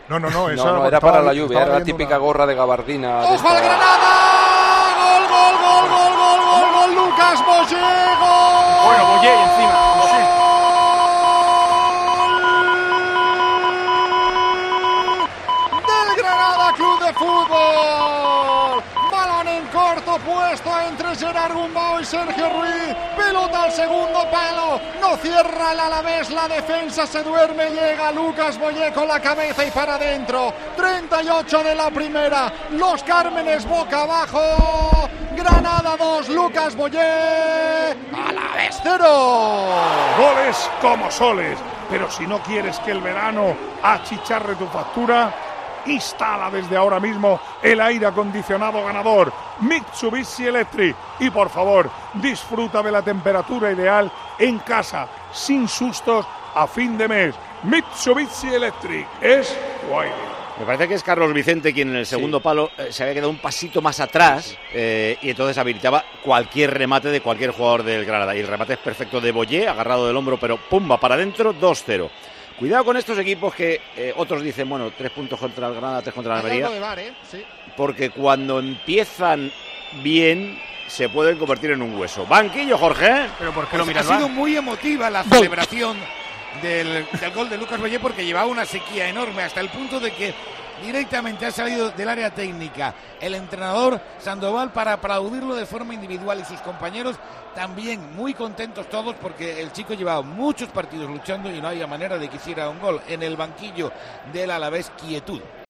No, No, era para la lluvia, era la típica gorra de gabardina. ¡Ojo al Granada! ¡Gol! ¡Lucas Boyé! ¡Gol! Bueno, Boyé encima. Del Granada Club de Fútbol. Balón en corto puesto entre Gerard Gumbau y Sergio Ruiz. Pelota al segundo palo. No cierra el Alavés, la defensa se duerme. Llega Lucas Boyé con la cabeza y para adentro. 38 de la primera. Los Cármenes boca abajo. Granada 2, Lucas Boyé. Alavés 0. Goles como soles. Pero si no quieres que el verano achicharre tu factura, instala desde ahora mismo el aire acondicionado ganador Mitsubishi Electric y por favor disfruta de la temperatura ideal en casa sin sustos a fin de mes. Mitsubishi Electric es guay. Me parece que es Carlos Vicente quien en el segundo palo se había quedado un pasito más atrás y entonces habilitaba cualquier remate de cualquier jugador del Granada. Y el remate es perfecto de Boyé, agarrado del hombro, pero pumba para adentro, 2-0. Cuidado con estos equipos que otros dicen, bueno, 3 puntos contra el Granada, 3 contra la Almería. Sí. Porque cuando empiezan bien se pueden convertir en un hueso. Banquillo, Jorge. Pero ¿por qué lo miras? Ha sido muy emotiva la celebración del gol de Lucas Boyé porque llevaba una sequía enorme hasta el punto de que directamente ha salido del área técnica el entrenador Sandoval para aplaudirlo de forma individual y sus compañeros también muy contentos todos porque el chico llevaba muchos partidos luchando y no había manera de que hiciera un gol. En el banquillo del Alavés, quietud.